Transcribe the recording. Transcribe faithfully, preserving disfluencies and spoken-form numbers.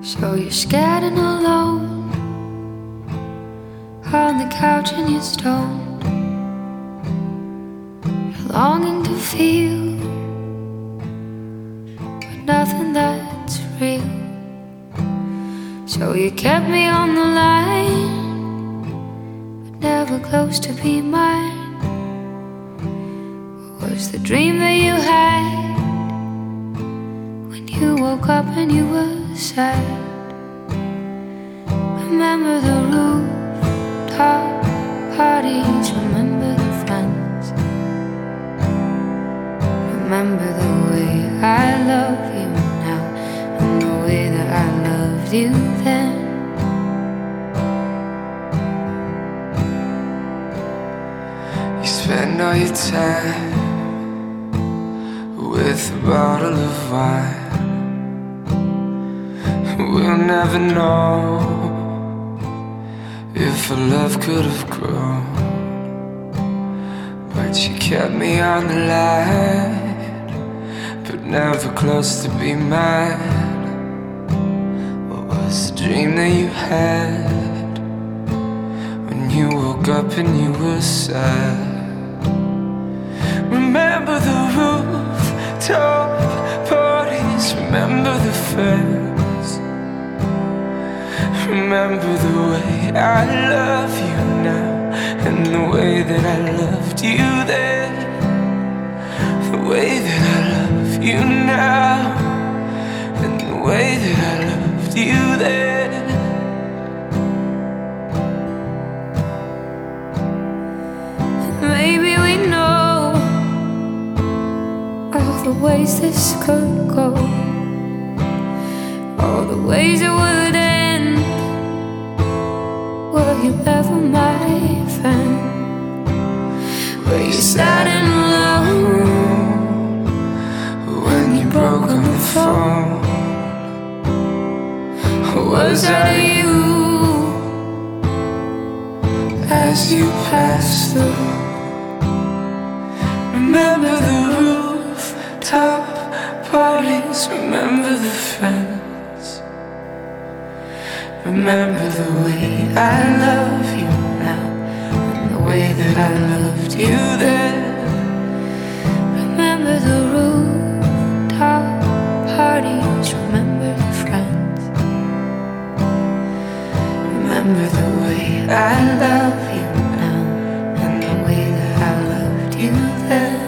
So you're scared and alone on the couch and you're stoned. You're longing to feel, but nothing that's real. So you kept me on the line, but never close to be mine. What was the dream that you had when you woke up and you were sad? Remember the rooftop parties, remember the friends. Remember the way I love you now and the way that I loved you then. You spend all your time with a bottle of wine. We'll never know if our love could have grown, but you kept me on the line, but never close to be mine. What was the dream that you had when you woke up and you were sad? Remember the rooftop parties, remember the friends. Remember the way I love you now and the way that I loved you then. The way that I love you now and the way that I loved you then. Maybe we know all the ways this could go, all the ways it would end. Were you ever my friend? Were you sad and alone when you broke on the phone? Or was that you as you passed through? Remember the rooftop parties, remember the friends. Remember the way I love you now and the way that I loved you then. Remember the rooftop parties, remember the friends. Remember the way I love you now and the way that I loved you then.